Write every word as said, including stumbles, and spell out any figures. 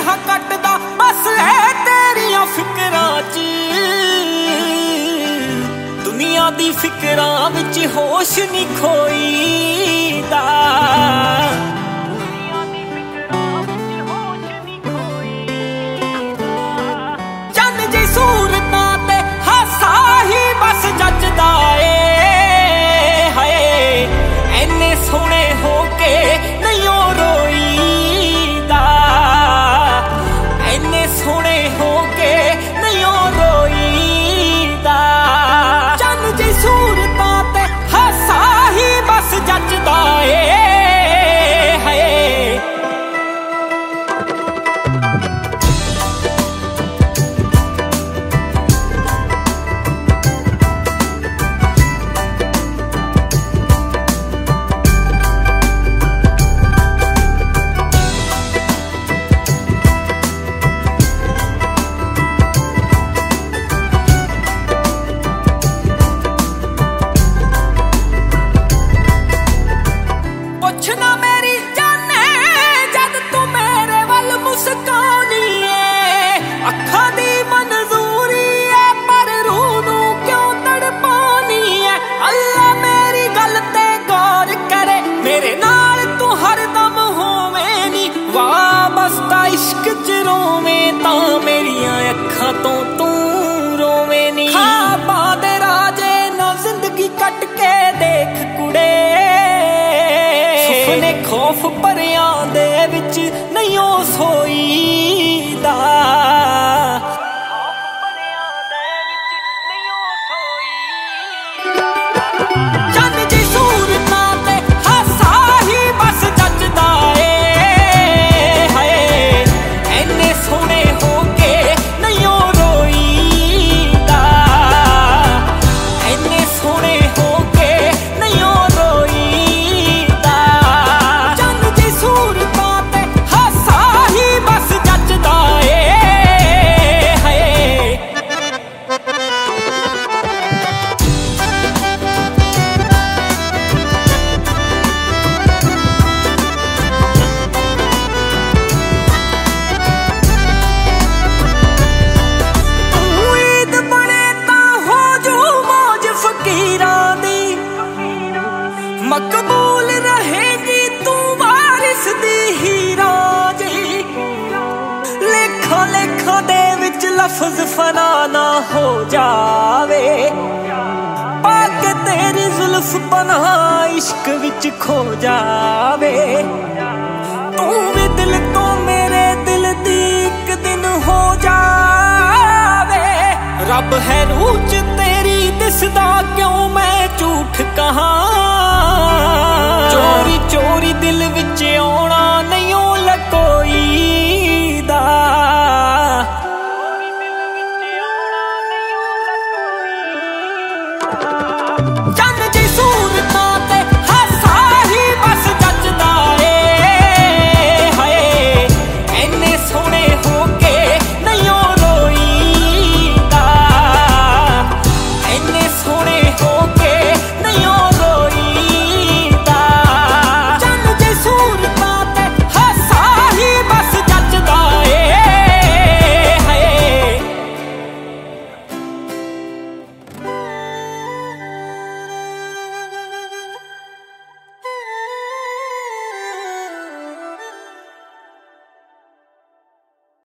ਹਾਂ ਕੱਟਦਾ बस है तेरिया फिकरां च दुनिया दी फिकरां विच होश नहीं खोईदा चंद जी सूरतां ते हासा ही बस जचदा ए हाय इन्ने सोहणे हो के नहीं रोईदा इन्ने सोहणे हो के नहीं रोईदा चंद जी सूरतां ते हासा ही बस जचदा ए हाय पुछना मेरी जाने जद तू मेरे वल मुस्कानी है अखां दी मंजूरी है पर रूह नूं क्यों तड़पानी है अल्लाह मेरी गल ते गौर करे मेरे नाल तू हरदम होवें नी वाबस्ता इश्क च रोवें तां मेरियां अखां तो तू रोवें नी ख्वाबां दे राजे ना जिंदगी कट के देख कुड़े सुपने खौफ परियां दे विच नहीं ओ सोईदा चंद जी सूरतां ते हासा ही बस जचदा ए हाय इन्ने सोहणे हो के नहीं रोईदा इन्ने सोहणे हो के नहीं रोईदा चंद जी सूरतां ते हासा ही बस जचदा ए हाय उम्मीद बने तां हो जो मौज फकीरां दी मकबूल रहेगी तू वारिस दी हीरा जी लेखा लेखा दे विच लफ्ज फना ना हो जावे पाके तेरी जुल्फ पनाह इश्क विच खो जावे तू भी दिल तो मेरे दिल दी एक दिन हो जावे रब है रूह च तेरी दिसदा क्यों मैं झूठ कहां चोरी चोरी दिल विच आउणा नहीं ओ लकोईदा